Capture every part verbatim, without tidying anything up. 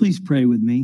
Please pray with me.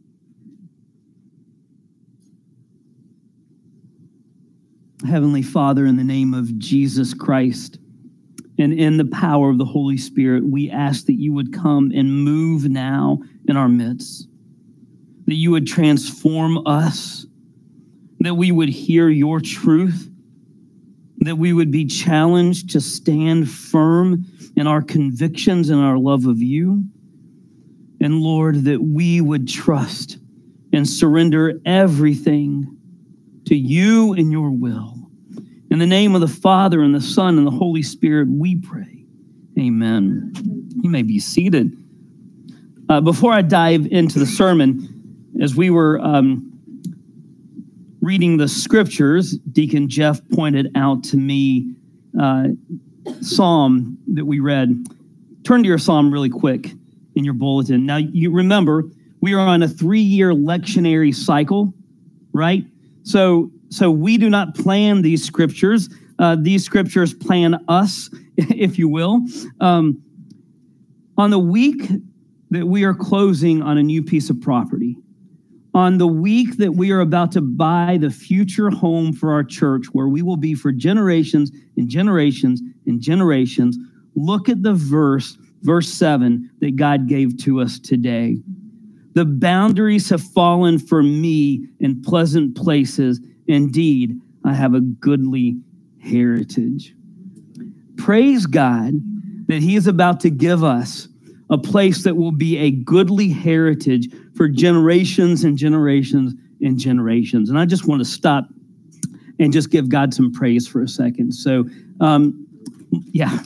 Heavenly Father, in the name of Jesus Christ and in the power of the Holy Spirit, we ask that you would come and move now in our midst, that you would transform us, that we would hear your truth, that we would be challenged to stand firm in our convictions and our love of you. And Lord, that we would trust and surrender everything to you and your will. In the name of the Father and the Son and the Holy Spirit, we pray. Amen. You may be seated. Uh, before I dive into the sermon, as we were um, reading the scriptures, Deacon Jeff pointed out to me uh, Psalm that we read. Turn to your Psalm really quick in your bulletin. Now, you remember, we are on a three-year lectionary cycle, right? So, so we do not plan these scriptures. Uh, these scriptures plan us, if you will. Um, on the week that we are closing on a new piece of property, on the week that we are about to buy the future home for our church, where we will be for generations and generations and generations, look at the verse, verse seven, that God gave to us today. The boundaries have fallen for me in pleasant places. Indeed, I have a goodly heritage. Praise God that he is about to give us a place that will be a goodly heritage for generations and generations and generations. And I just want to stop and just give God some praise for a second. So, um, yeah.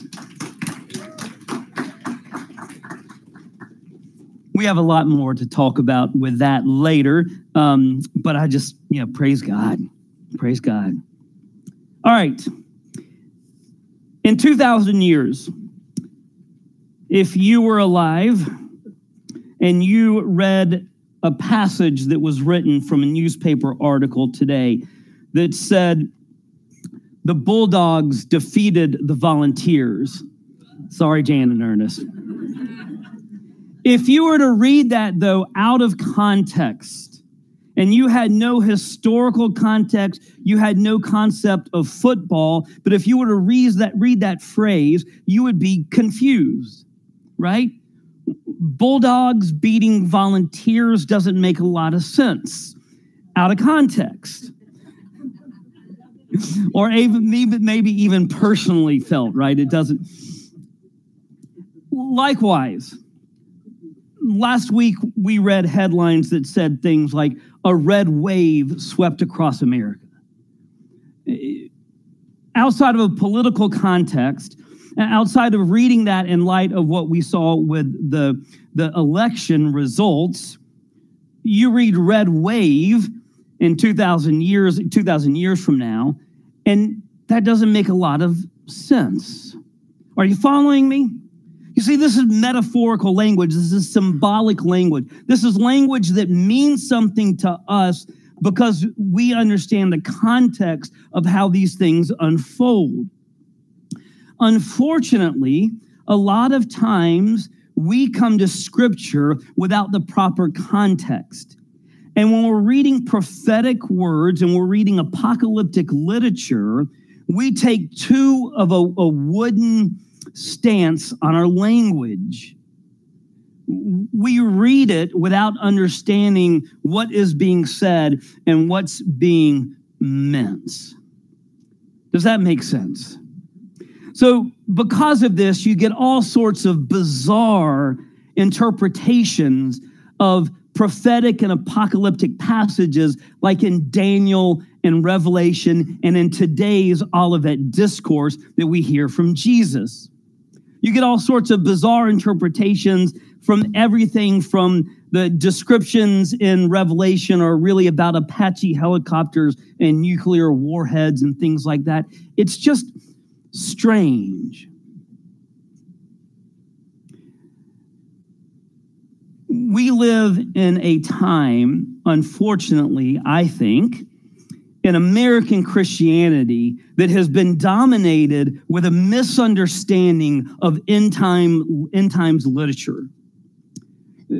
We have a lot more to talk about with that later, um, but I just, you know, praise God. Praise God. All right. In two thousand years, if you were alive and you read a passage that was written from a newspaper article today that said, the Bulldogs defeated the Volunteers. Sorry, Jan and Ernest. If you were to read that, though, out of context, and you had no historical context, you had no concept of football, but if you were to read that, read that phrase, you would be confused, right? Bulldogs beating Volunteers doesn't make a lot of sense out of context. Or even maybe, maybe even personally felt, right? It doesn't. Likewise, last week, we read headlines that said things like, a red wave swept across America. Outside of a political context, outside of reading that in light of what we saw with the, the election results, you read red wave in two thousand years, two thousand years from now, and that doesn't make a lot of sense. Are you following me? You see, this is metaphorical language. This is symbolic language. This is language that means something to us because we understand the context of how these things unfold. Unfortunately, a lot of times we come to Scripture without the proper context. And when we're reading prophetic words and we're reading apocalyptic literature, we take too of a, a wooden stance on our language. We read it without understanding what is being said and what's being meant. Does that make sense? So because of this, you get all sorts of bizarre interpretations of prophetic and apocalyptic passages like in Daniel and Revelation and in today's Olivet Discourse that we hear from Jesus. You get all sorts of bizarre interpretations from everything from the descriptions in Revelation are really about Apache helicopters and nuclear warheads and things like that. It's just strange. We live in a time, unfortunately, I think, in American Christianity that has been dominated with a misunderstanding of end time, end times literature.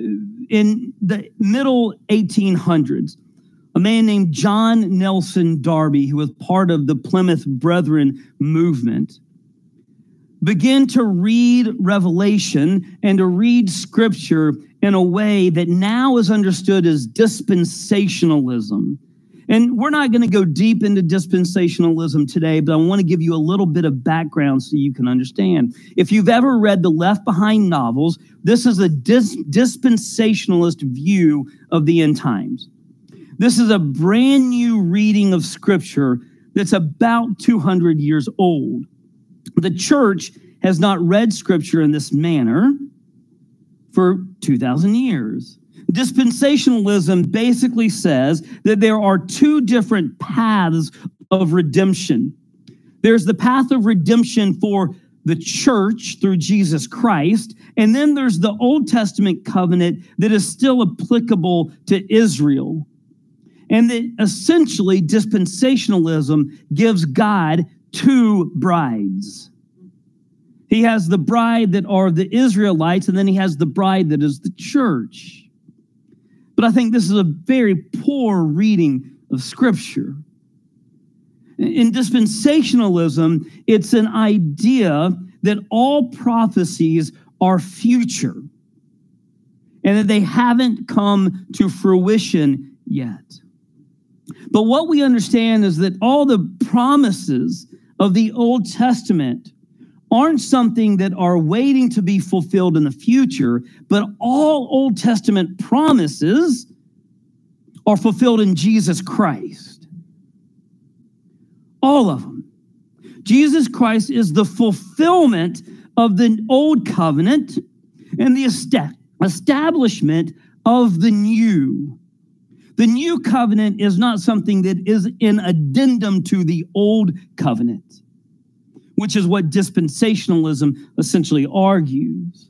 in the middle eighteen hundreds, a man named John Nelson Darby, who was part of the Plymouth Brethren movement, began to read Revelation and to read Scripture in a way that now is understood as dispensationalism. And we're not going to go deep into dispensationalism today, but I want to give you a little bit of background so you can understand. If you've ever read the Left Behind novels, this is a dis- dispensationalist view of the end times. This is a brand new reading of Scripture that's about two hundred years old. The church has not read Scripture in this manner for two thousand years. Dispensationalism basically says that there are two different paths of redemption. There's the path of redemption for the church through Jesus Christ, and then there's the Old Testament covenant that is still applicable to Israel. And that essentially dispensationalism gives God two brides. He has the bride that are the Israelites, and then he has the bride that is the church. But I think this is a very poor reading of Scripture. In dispensationalism, it's an idea that all prophecies are future and that they haven't come to fruition yet. But what we understand is that all the promises of the Old Testament aren't something that are waiting to be fulfilled in the future, but all Old Testament promises are fulfilled in Jesus Christ. All of them. Jesus Christ is the fulfillment of the Old Covenant and the establishment of the new. The new covenant is not something that is an addendum to the Old Covenant, which is what dispensationalism essentially argues.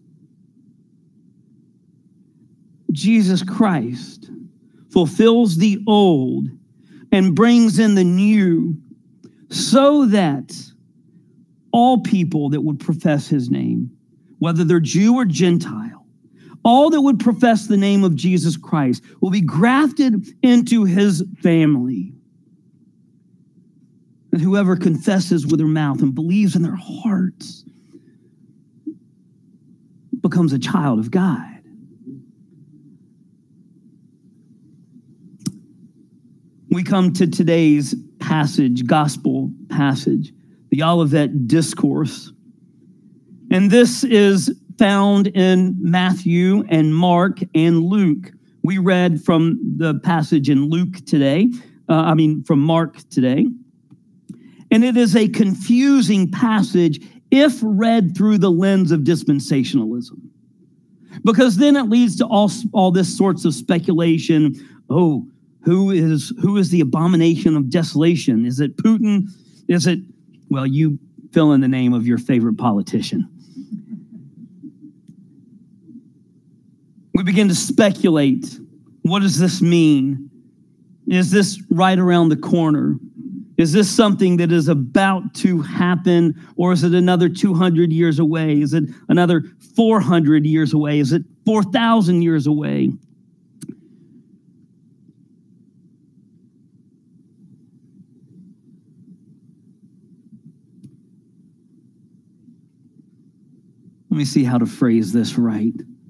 Jesus Christ fulfills the old and brings in the new so that all people that would profess his name, whether they're Jew or Gentile, all that would profess the name of Jesus Christ will be grafted into his family. And whoever confesses with their mouth and believes in their hearts becomes a child of God. We come to today's passage, gospel passage, the Olivet Discourse. And this is found in Matthew and Mark and Luke. We read from the passage in Luke today, uh, I mean, from Mark today. And it is a confusing passage if read through the lens of dispensationalism. Because then it leads to all, all this sorts of speculation. Oh, who is who is the abomination of desolation? Is it Putin? Is it, well, you fill in the name of your favorite politician. We begin to speculate. What does this mean? Is this right around the corner? Is this something that is about to happen, or is it another two hundred years away? Is it another four hundred years away? Is it four thousand years away? Let me see how to phrase this right.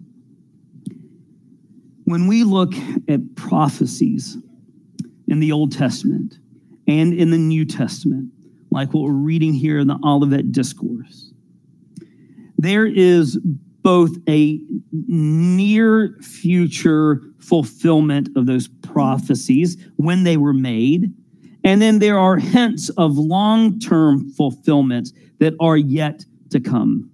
When we look at prophecies in the Old Testament and in the New Testament, like what we're reading here in the Olivet Discourse, there is both a near future fulfillment of those prophecies when they were made, and then there are hints of long-term fulfillments that are yet to come.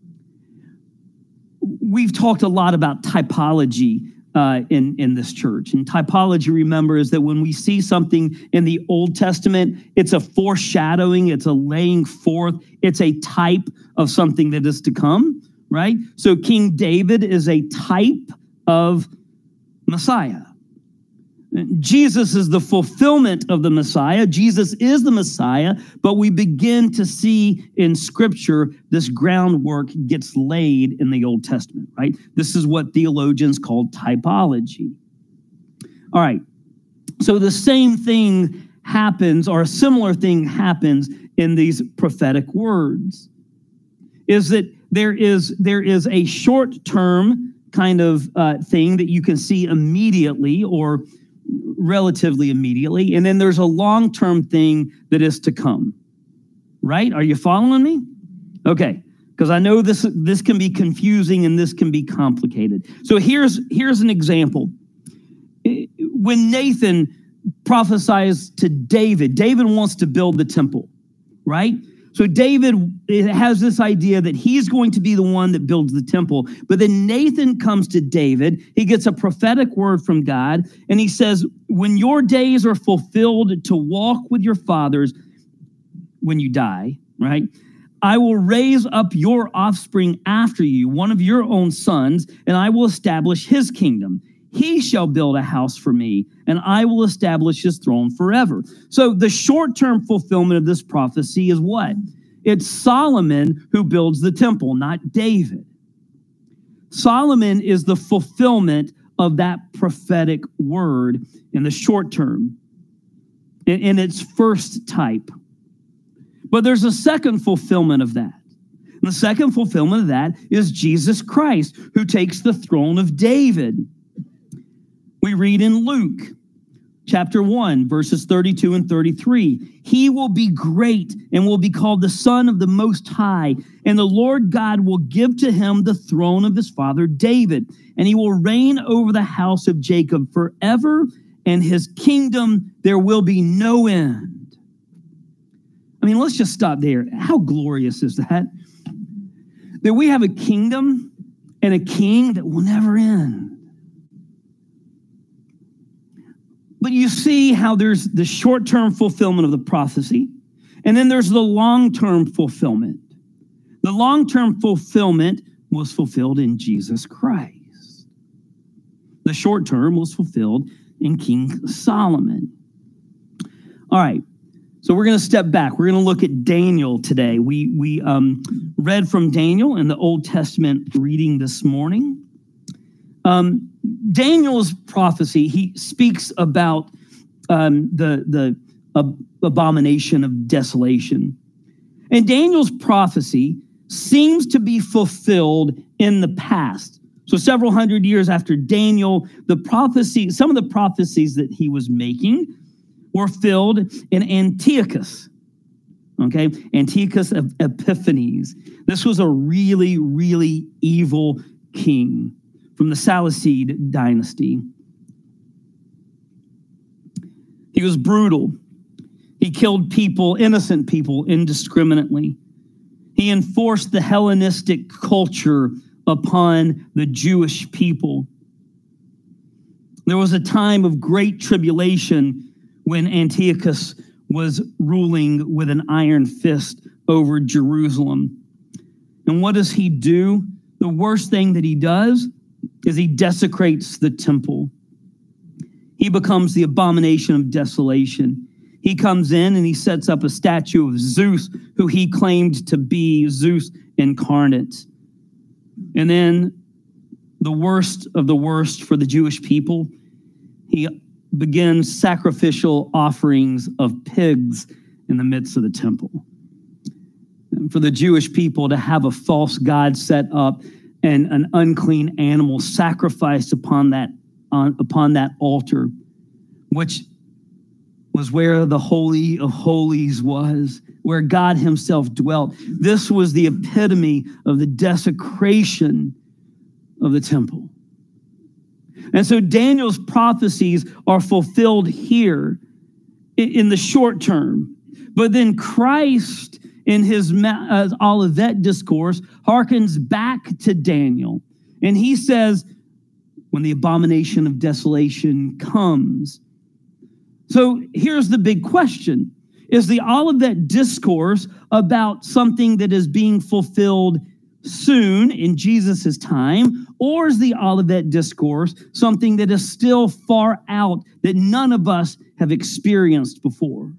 We've talked a lot about typology uh, in, in this church. And typology, remember, is that when we see something in the Old Testament, it's a foreshadowing, it's a laying forth, it's a type of something that is to come, right? So King David is a type of Messiah. Jesus is the fulfillment of the Messiah. Jesus is the Messiah, but we begin to see in Scripture this groundwork gets laid in the Old Testament, right? This is what theologians call typology. All right, so the same thing happens, or a similar thing happens in these prophetic words, is that there is, there is a short-term kind of uh, thing that you can see immediately or relatively immediately, and then there's a long-term thing that is to come, right? Are you following me? Okay, because I know this this can be confusing and this can be complicated. So here's here's an example. When Nathan prophesies to David, David wants to build the temple, right? So David has this idea that he's going to be the one that builds the temple. But then Nathan comes to David. He gets a prophetic word from God. And he says, when your days are fulfilled to walk with your fathers, when you die, right? I will raise up your offspring after you, one of your own sons, and I will establish his kingdom. He shall build a house for me, and I will establish his throne forever. So the short-term fulfillment of this prophecy is what? It's Solomon who builds the temple, not David. Solomon is the fulfillment of that prophetic word in the short term, in, in its first type. But there's a second fulfillment of that. And the second fulfillment of that is Jesus Christ, who takes the throne of David. We read in Luke chapter one, verses thirty-two and thirty-three. He will be great and will be called the Son of the Most High, and the Lord God will give to him the throne of his father David, and he will reign over the house of Jacob forever, and his kingdom there will be no end. I mean, let's just stop there. How glorious is that? That we have a kingdom and a king that will never end. But you see how there's the short-term fulfillment of the prophecy, and then there's the long-term fulfillment. The long-term fulfillment was fulfilled in Jesus Christ. The short-term was fulfilled in King Solomon. All right, so we're going to step back. We're going to look at Daniel today. We, we um, read from Daniel in the Old Testament reading this morning. Um, Daniel's prophecy, he speaks about um, the, the uh, abomination of desolation. And Daniel's prophecy seems to be fulfilled in the past. So several hundred years after Daniel, the prophecy, some of the prophecies that he was making were filled in Antiochus. Okay, Antiochus of Epiphanes. This was a really, really evil king from the Seleucid dynasty. He was brutal. He killed people, innocent people, indiscriminately. He enforced the Hellenistic culture upon the Jewish people. There was a time of great tribulation when Antiochus was ruling with an iron fist over Jerusalem. And what does he do? The worst thing that he does is he desecrates the temple. He becomes the abomination of desolation. He comes in and he sets up a statue of Zeus, who he claimed to be Zeus incarnate. And then the worst of the worst for the Jewish people, he begins sacrificial offerings of pigs in the midst of the temple. And for the Jewish people to have a false god set up and an unclean animal sacrificed upon that on, upon that altar, which was where the Holy of Holies was, where God himself dwelt. This was the epitome of the desecration of the temple. And so Daniel's prophecies are fulfilled here in the short term. But then Christ, in his uh, Olivet discourse, harkens back to Daniel. And he says, when the abomination of desolation comes. So here's the big question. Is the Olivet discourse about something that is being fulfilled soon in Jesus' time, or is the Olivet Discourse something that is still far out that none of us have experienced before?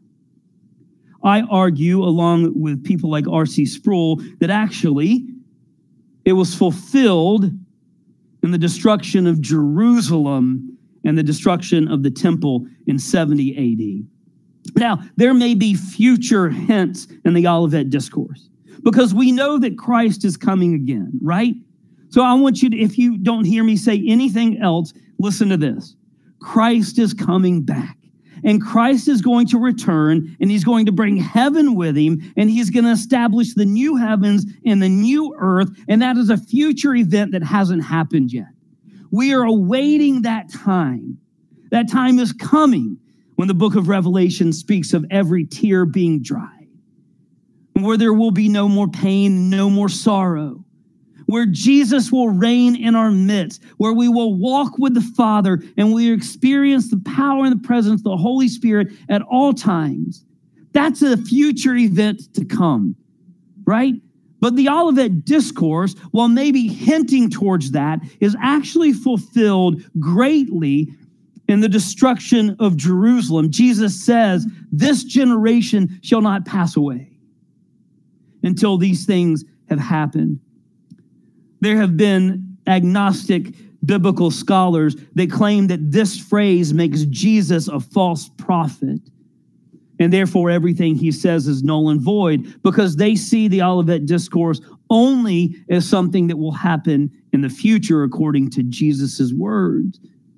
I argue, along with people like R C Sproul, that actually it was fulfilled in the destruction of Jerusalem and the destruction of the temple in seventy A D. Now, there may be future hints in the Olivet Discourse because we know that Christ is coming again, right? So I want you to, if you don't hear me say anything else, listen to this. Christ is coming back. And Christ is going to return, and he's going to bring heaven with him, and he's going to establish the new heavens and the new earth, and that is a future event that hasn't happened yet. We are awaiting that time. That time is coming when the book of Revelation speaks of every tear being dried, where there will be no more pain, no more sorrow, where Jesus will reign in our midst, where we will walk with the Father and we experience the power and the presence of the Holy Spirit at all times. That's a future event to come, right? But the Olivet Discourse, while maybe hinting towards that, is actually fulfilled greatly in the destruction of Jerusalem. Jesus says, this generation shall not pass away until these things have happened. There have been agnostic biblical scholars that claim that this phrase makes Jesus a false prophet, and therefore everything he says is null and void because they see the Olivet Discourse only as something that will happen in the future according to Jesus's words.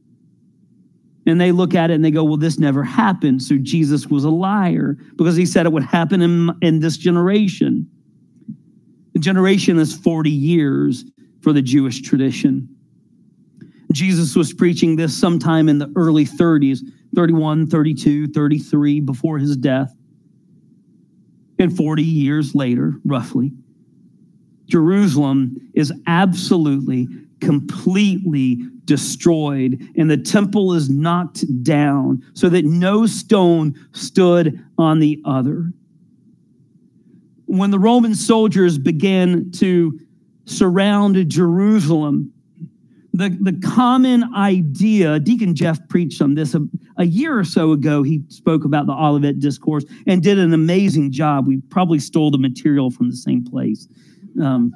And they look at it and they go, well, this never happened, so Jesus was a liar because he said it would happen in, in this generation. The generation is forty years for the Jewish tradition. Jesus was preaching this sometime in the early thirties, thirty-one, thirty-two, thirty-three, before his death. And forty years later, roughly, Jerusalem is absolutely, completely destroyed, and the temple is knocked down so that no stone stood on the other. When the Roman soldiers began to surround Jerusalem, the, the common idea, Deacon Jeff preached on this a, a year or so ago. He spoke about the Olivet Discourse and did an amazing job. We probably stole the material from the same place. Um,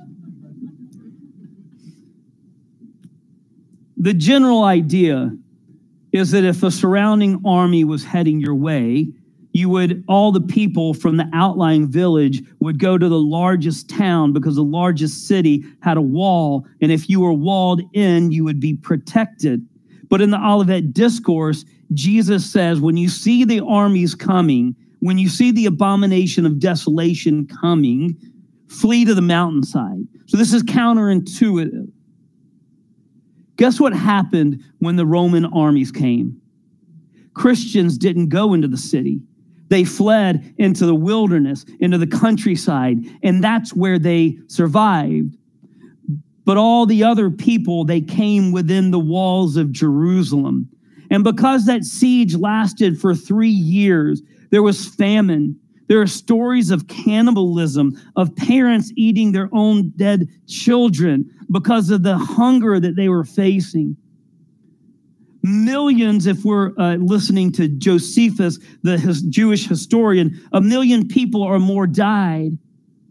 the general idea is that if a surrounding army was heading your way, you would, all the people from the outlying village would go to the largest town because the largest city had a wall. And if you were walled in, you would be protected. But in the Olivet Discourse, Jesus says, when you see the armies coming, when you see the abomination of desolation coming, flee to the mountainside. So this is counterintuitive. Guess what happened when the Roman armies came? Christians didn't go into the city. They fled into the wilderness, into the countryside, and that's where they survived. But all the other people, they came within the walls of Jerusalem. And because that siege lasted for three years, there was famine. There are stories of cannibalism, of parents eating their own dead children because of the hunger that they were facing. Millions, if we're uh, listening to Josephus, the his Jewish historian, a million people or more died.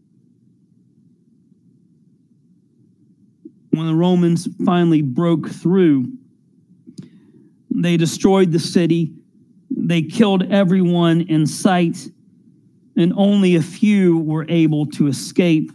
When the Romans finally broke through, they destroyed the city. They killed everyone in sight, and only a few were able to escape.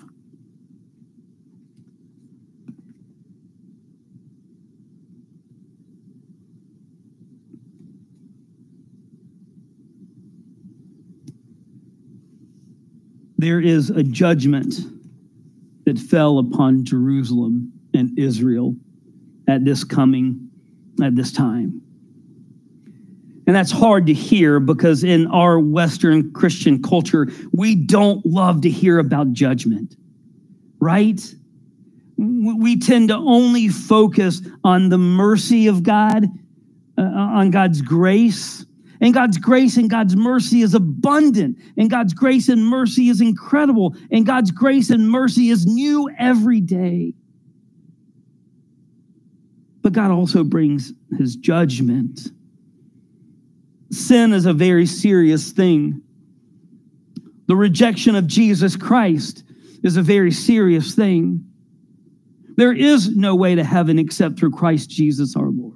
There is a judgment that fell upon Jerusalem and Israel at this coming, at this time. And that's hard to hear because in our Western Christian culture, we don't love to hear about judgment, right? We tend to only focus on the mercy of God, uh, on God's grace. And God's grace and God's mercy is abundant. And God's grace and mercy is incredible. And God's grace and mercy is new every day. But God also brings his judgment. Sin is a very serious thing. The rejection of Jesus Christ is a very serious thing. There is no way to heaven except through Christ Jesus our Lord.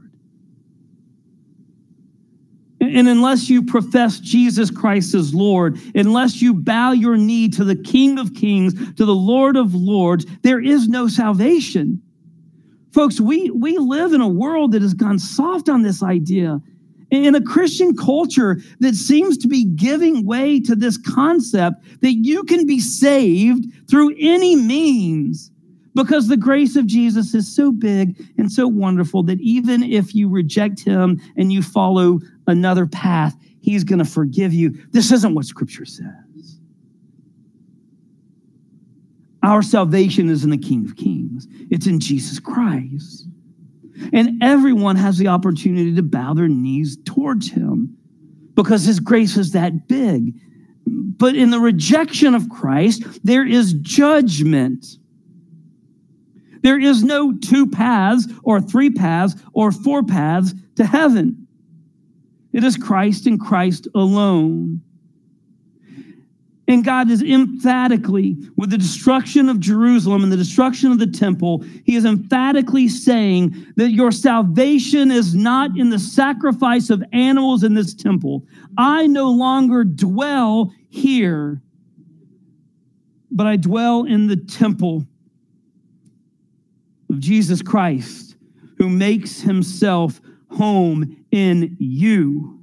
And unless you profess Jesus Christ as Lord, unless you bow your knee to the King of Kings, to the Lord of Lords, there is no salvation. Folks, we, we live in a world that has gone soft on this idea. In a Christian culture that seems to be giving way to this concept that you can be saved through any means because the grace of Jesus is so big and so wonderful that even if you reject him and you follow another path, he's going to forgive you. This isn't what Scripture says. Our salvation is in the King of Kings. It's in Jesus Christ. And everyone has the opportunity to bow their knees towards him because his grace is that big. But in the rejection of Christ, there is judgment. There is no two paths or three paths or four paths to heaven. It is Christ and Christ alone. And God is emphatically, with the destruction of Jerusalem and the destruction of the temple, he is emphatically saying that your salvation is not in the sacrifice of animals in this temple. I no longer dwell here, but I dwell in the temple of Jesus Christ, who makes himself home in you.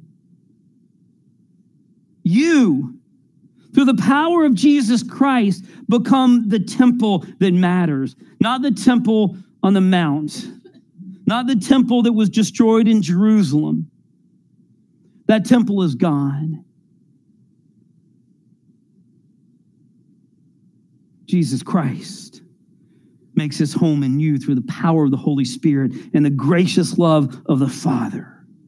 You, through the power of Jesus Christ, become the temple that matters. Not the temple on the mount. Not the temple that was destroyed in Jerusalem. That temple is gone. Jesus Christ makes his home in you through the power of the Holy Spirit and the gracious love of the Father.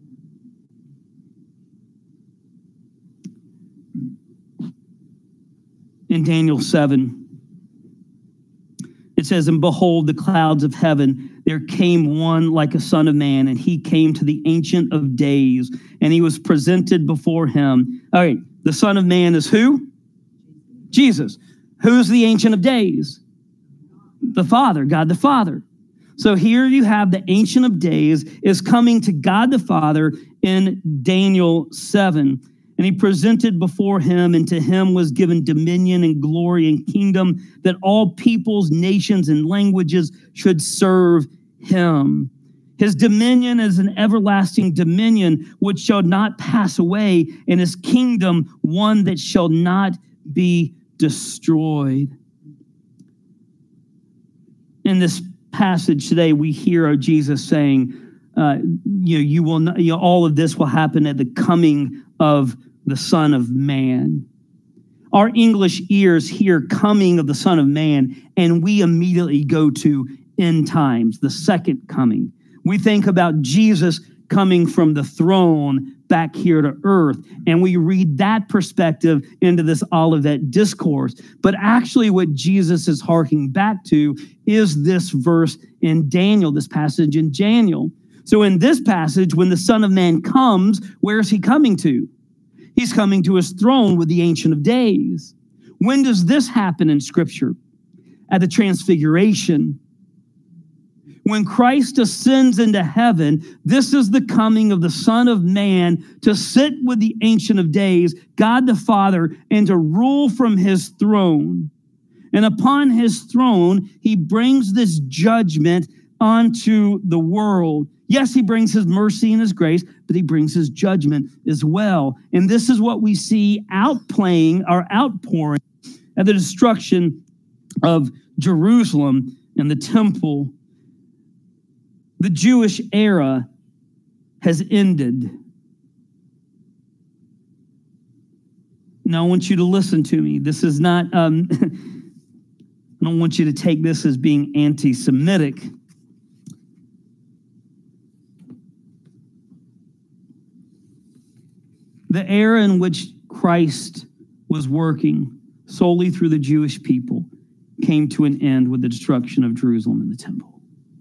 In Daniel seven, it says, and behold, the clouds of heaven, there came one like a son of man, and he came to the Ancient of Days, and he was presented before him. All right, the Son of Man is who? Jesus. Who's the Ancient of Days? The Father, God the Father. So here you have the Ancient of Days is coming to God the Father in Daniel seven. And he presented before him, and to him was given dominion and glory and kingdom, that all peoples, nations, and languages should serve him. His dominion is an everlasting dominion which shall not pass away, and his kingdom one that shall not be destroyed. In this passage today, we hear Jesus saying, uh, you know, you will not, you know, all of this will happen at the coming of the Son of Man. Our English ears hear coming of the Son of Man, and we immediately go to end times, the second coming. We think about Jesus coming from the throne back here to earth, and we read that perspective into this Olivet discourse. But actually what Jesus is harking back to is this verse in Daniel, this passage in Daniel. So in this passage, when the Son of Man comes, where is he coming to? He's coming to his throne with the Ancient of Days. When does this happen in Scripture? At the Transfiguration. When Christ ascends into heaven, this is the coming of the Son of Man to sit with the Ancient of Days, God the Father, and to rule from his throne. And upon his throne, he brings this judgment onto the world. Yes, he brings his mercy and his grace, but he brings his judgment as well. And this is what we see outplaying or outpouring at the destruction of Jerusalem and the temple. The Jewish era has ended. Now, I want you to listen to me. This is not, um, I don't want you to take this as being anti-Semitic. The era in which Christ was working solely through the Jewish people came to an end with the destruction of Jerusalem and the temple.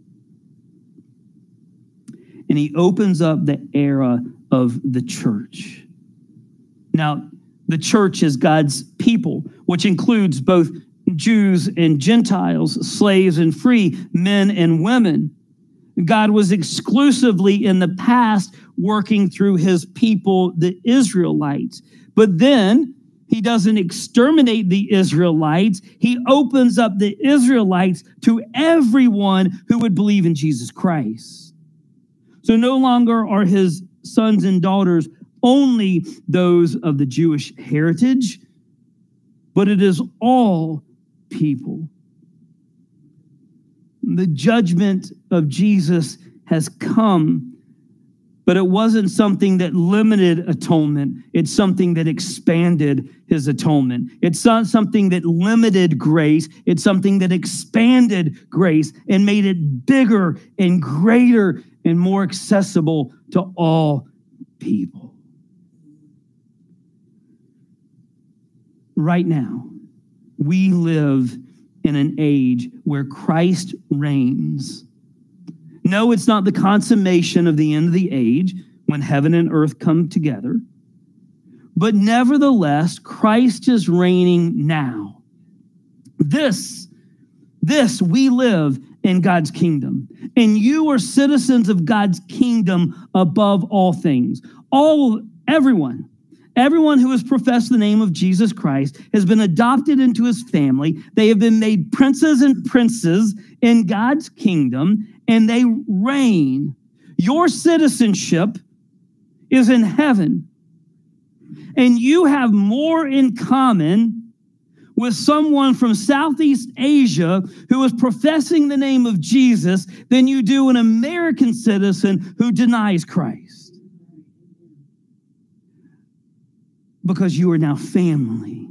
And he opens up the era of the church. Now, the church is God's people, which includes both Jews and Gentiles, slaves and free, men and women. God was exclusively in the past working through his people, the Israelites. But then he doesn't exterminate the Israelites. He opens up the Israelites to everyone who would believe in Jesus Christ. So no longer are his sons and daughters only those of the Jewish heritage, but it is all people. The judgment of Jesus has come, but it wasn't something that limited atonement. It's something that expanded his atonement. It's not something that limited grace. It's something that expanded grace and made it bigger and greater and more accessible to all people. Right now, we live in an age where Christ reigns. No, it's not the consummation of the end of the age when heaven and earth come together. But nevertheless, Christ is reigning now. This, this, we live in God's kingdom. And you are citizens of God's kingdom above all things. All, everyone. Everyone who has professed the name of Jesus Christ has been adopted into his family. They have been made princes and princes in God's kingdom, and they reign. Your citizenship is in heaven, and you have more in common with someone from Southeast Asia who is professing the name of Jesus than you do an American citizen who denies Christ. Because you are now family.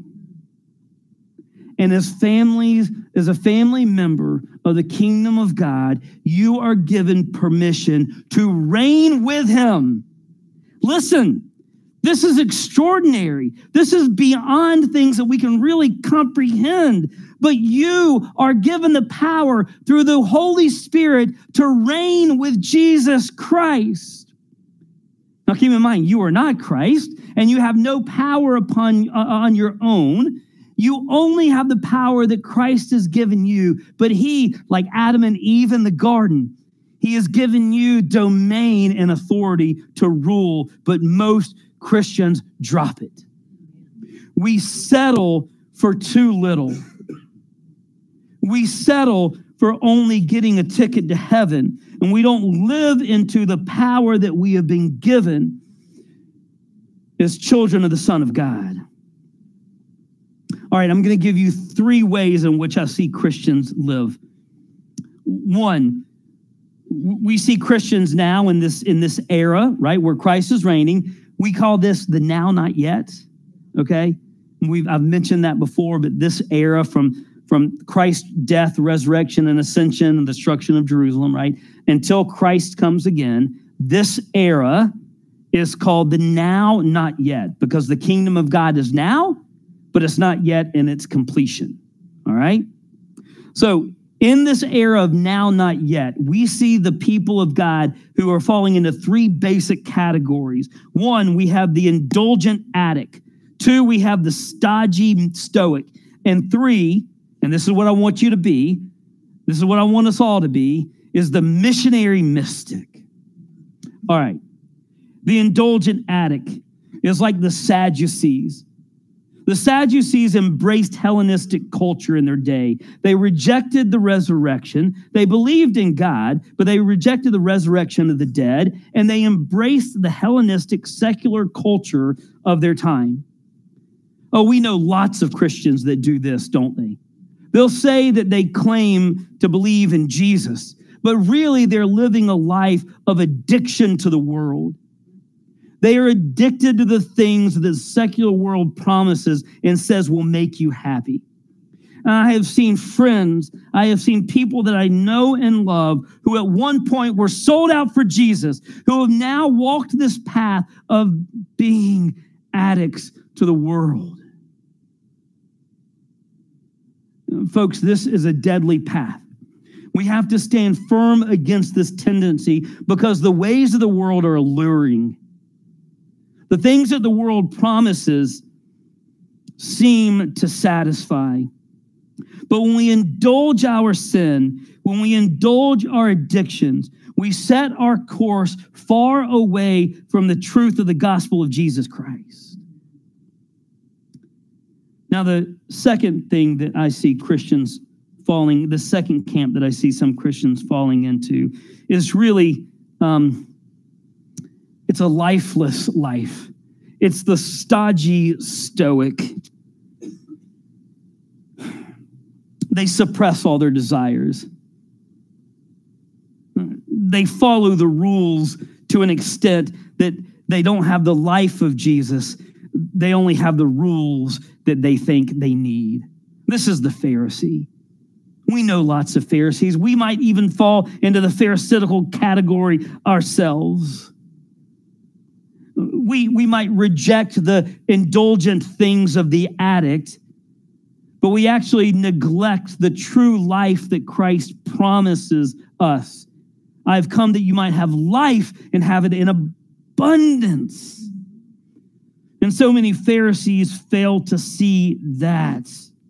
And as families, as a family member of the kingdom of God, you are given permission to reign with him. Listen, this is extraordinary. This is beyond things that we can really comprehend. But you are given the power through the Holy Spirit to reign with Jesus Christ. Now keep in mind, you are not Christ, and you have no power upon uh, on your own. You only have the power that Christ has given you. But he, like Adam and Eve in the garden, he has given you domain and authority to rule, but most Christians drop it. We settle for too little. We settle for only getting a ticket to heaven, and we don't live into the power that we have been given as children of the Son of God. All right, I'm going to give you three ways in which I see Christians live. One, we see Christians now in this in this era, right, where Christ is reigning. We call this the now, not yet. Okay, we've I've mentioned that before, but this era from from Christ's death, resurrection, and ascension, and destruction of Jerusalem, right, until Christ comes again, this era is called the now, not yet, because the kingdom of God is now, but it's not yet in its completion. All right? So in this era of now, not yet, we see the people of God who are falling into three basic categories. One, we have the indulgent addict. Two, we have the stodgy stoic. And three, and this is what I want you to be, this is what I want us all to be, is the missionary mystic. All right. The indulgent addict is like the Sadducees. The Sadducees embraced Hellenistic culture in their day. They rejected the resurrection. They believed in God, but they rejected the resurrection of the dead, and they embraced the Hellenistic secular culture of their time. Oh, we know lots of Christians that do this, don't they? They'll say that they claim to believe in Jesus, but really they're living a life of addiction to the world. They are addicted to the things that the secular world promises and says will make you happy. And I have seen friends, I have seen people that I know and love who at one point were sold out for Jesus, who have now walked this path of being addicts to the world. Folks, this is a deadly path. We have to stand firm against this tendency because the ways of the world are alluring. The things that the world promises seem to satisfy. But when we indulge our sin, when we indulge our addictions, we set our course far away from the truth of the gospel of Jesus Christ. Now, the second thing that I see Christians falling, the second camp that I see some Christians falling into is really, um, it's a lifeless life. It's the stodgy stoic. They suppress all their desires. They follow the rules to an extent that they don't have the life of Jesus. They only have the rules that they think they need. This is the Pharisee. We know lots of Pharisees. We might even fall into the Pharisaical category ourselves. We, we might reject the indulgent things of the addict, but we actually neglect the true life that Christ promises us. I've come that you might have life and have it in abundance. And so many Pharisees fail to see that.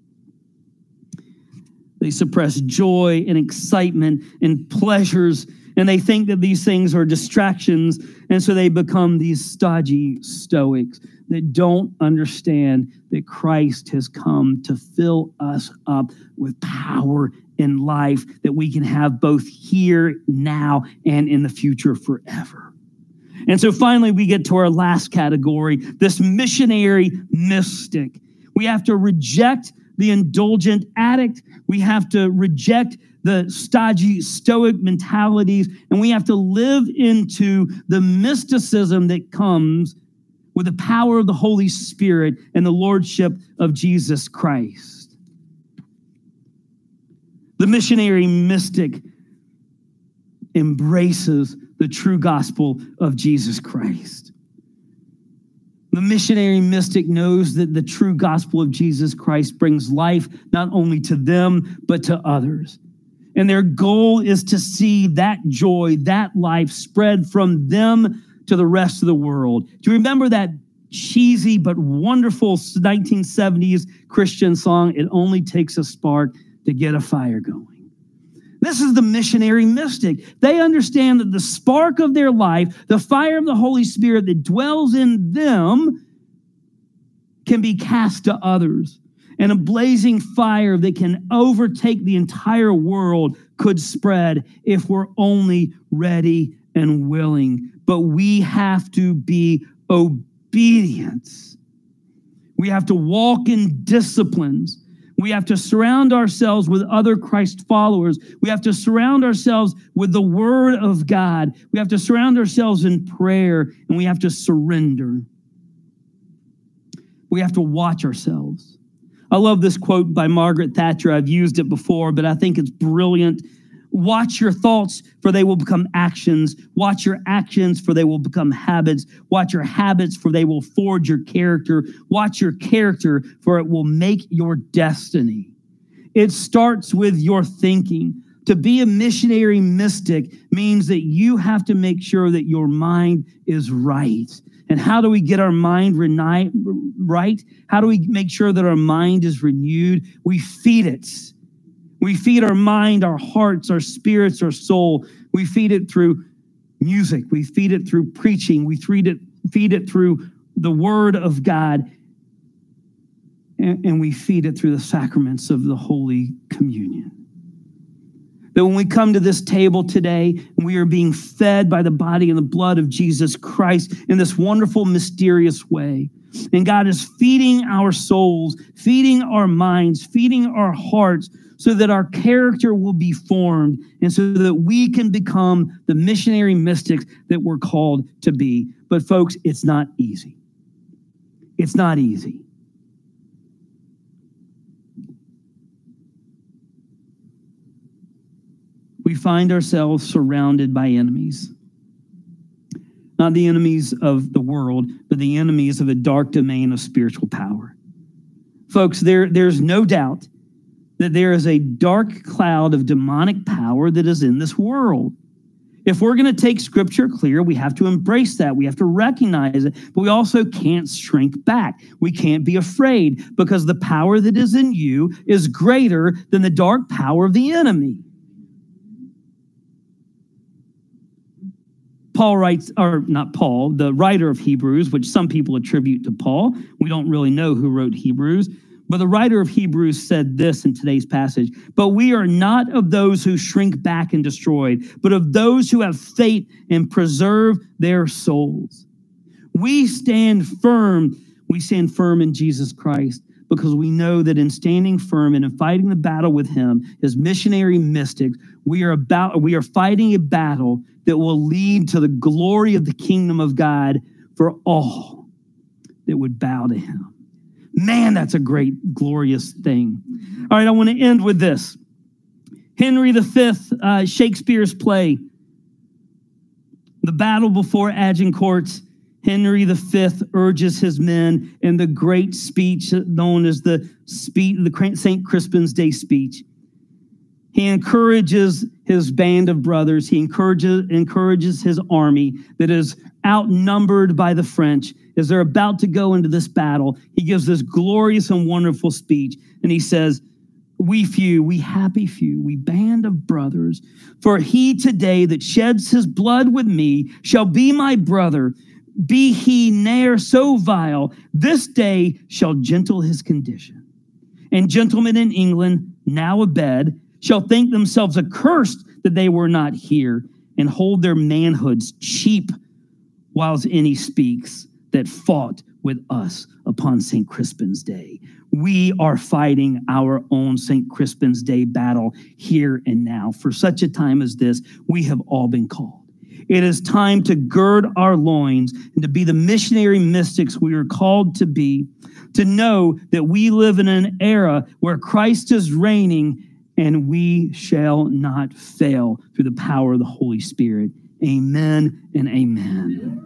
They suppress joy and excitement and pleasures, and they think that these things are distractions, and so they become these stodgy stoics that don't understand that Christ has come to fill us up with power and life that we can have both here, now, and in the future forever. And so finally, we get to our last category, this missionary mystic. We have to reject the indulgent addict. We have to reject the stodgy stoic mentalities, and we have to live into the mysticism that comes with the power of the Holy Spirit and the lordship of Jesus Christ. The missionary mystic embraces the true gospel of Jesus Christ. The missionary mystic knows that the true gospel of Jesus Christ brings life not only to them, but to others. And their goal is to see that joy, that life spread from them to the rest of the world. Do you remember that cheesy but wonderful nineteen seventies Christian song, "It Only Takes a Spark to Get a Fire Going"? This is the missionary mystic. They understand that the spark of their life, the fire of the Holy Spirit that dwells in them, can be cast to others. And a blazing fire that can overtake the entire world could spread if we're only ready and willing. But we have to be obedient. We have to walk in disciplines. We have to surround ourselves with other Christ followers. We have to surround ourselves with the Word of God. We have to surround ourselves in prayer, and we have to surrender. We have to watch ourselves. I love this quote by Margaret Thatcher. I've used it before, but I think it's brilliant. Watch your thoughts, for they will become actions. Watch your actions, for they will become habits. Watch your habits, for they will forge your character. Watch your character, for it will make your destiny. It starts with your thinking. To be a missionary mystic means that you have to make sure that your mind is right. And how do we get our mind right? How do we make sure that our mind is renewed? We feed it. We feed our mind, our hearts, our spirits, our soul. We feed it through music. We feed it through preaching. We feed it, feed it through the Word of God. And, and we feed it through the sacraments of the Holy Communion. That when we come to this table today, we are being fed by the body and the blood of Jesus Christ in this wonderful, mysterious way. And God is feeding our souls, feeding our minds, feeding our hearts, so that our character will be formed and so that we can become the missionary mystics that we're called to be. But folks, it's not easy. It's not easy. We find ourselves surrounded by enemies. not the enemies of the world, but the enemies of the dark domain of spiritual power. Folks, there, there's no doubt that there is a dark cloud of demonic power that is in this world. If we're going to take Scripture clear, we have to embrace that. We have to recognize it, but we also can't shrink back. We can't be afraid because the power that is in you is greater than the dark power of the enemy. Paul writes, or not Paul, the writer of Hebrews, which some people attribute to Paul. We don't really know who wrote Hebrews. But the writer of Hebrews said this in today's passage, "But we are not of those who shrink back and destroyed, but of those who have faith and preserve their souls." We stand firm. We stand firm in Jesus Christ because we know that in standing firm and in fighting the battle with him as missionary mystics, we are about we are fighting a battle that will lead to the glory of the kingdom of God for all that would bow to him. Man, that's a great, glorious thing. All right, I want to end with this. Henry the Fifth, uh, Shakespeare's play, The Battle Before Agincourt. Henry the Fifth urges his men in the great speech known as the speech, the Saint Crispin's Day speech. He encourages his band of brothers. He encourages, encourages his army that is outnumbered by the French as they're about to go into this battle. He gives this glorious and wonderful speech. And he says, "We few, we happy few, we band of brothers, for he today that sheds his blood with me shall be my brother. Be he ne'er so vile, this day shall gentle his condition. And gentlemen in England, now abed, shall think themselves accursed that they were not here, and hold their manhoods cheap, whiles any speaks that fought with us upon Saint Crispin's Day." We are fighting our own Saint Crispin's Day battle here and now. For such a time as this, we have all been called. It is time to gird our loins and to be the missionary mystics we are called to be, to know that we live in an era where Christ is reigning and we shall not fail through the power of the Holy Spirit. Amen and amen.